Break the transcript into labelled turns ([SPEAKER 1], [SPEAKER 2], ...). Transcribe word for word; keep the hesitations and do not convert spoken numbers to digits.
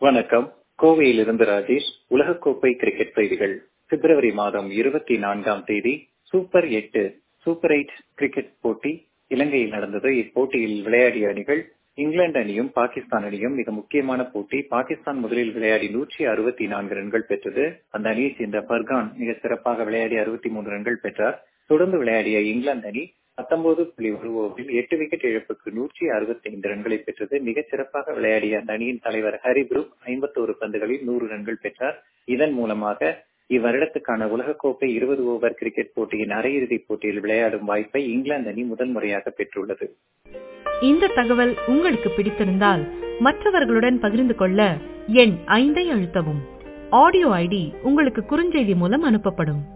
[SPEAKER 1] வணக்கம். கோவையிலிருந்து ராஜேஷ். உலகக்கோப்பை கிரிக்கெட் செய்திகள். பிப்ரவரி மாதம் இருபத்தி நான்காம் தேதி சூப்பர் எட்டு சூப்பர் எயிட் கிரிக்கெட் போட்டி இலங்கையில் நடந்தது. இப்போட்டியில் விளையாடிய அணிகள் இங்கிலாந்து அணியும் பாகிஸ்தான் அணியும். மிக முக்கியமான போட்டி. பாகிஸ்தான் முதலில் விளையாடி நூற்றி அறுபத்தி நான்கு ரன்கள் பெற்றது. அந்த அணியை சேர்ந்த பர்கான் மிக சிறப்பாக விளையாடி அறுபத்தி மூன்று ரன்கள் பெற்றார். தொடர்ந்து விளையாடிய இங்கிலாந்து அணி பத்தொன்பது புள்ளி ஒரு ஓவரில் எட்டு விக்கெட் இழப்புக்கு நூற்றி அறுபத்தி ஐந்து ரன்களை பெற்றது. மிகச் சிறப்பாக விளையாடிய அந்த அணியின் தலைவர் ஹரி புரூக் ஐம்பத்தோரு பந்துகளில் நூறு ரன்கள் பெற்றார். இதன் மூலமாக இவ்வருடத்துக்கான உலகக்கோப்பை இருபது ஓவர் கிரிக்கெட் போட்டியின் அரையிறுதிப் போட்டியில் விளையாடும் வாய்ப்பை இங்கிலாந்து அணி முதல் முறையாக பெற்றுள்ளது.
[SPEAKER 2] இந்த தகவல் உங்களுக்கு பிடித்திருந்தால் மற்றவர்களுடன் பகிர்ந்து கொள்ள எண் ஐந்தை அழுத்தவும். ஆடியோ ஐடி உங்களுக்கு குறுஞ்செய்தி மூலம் அனுப்பப்படும்.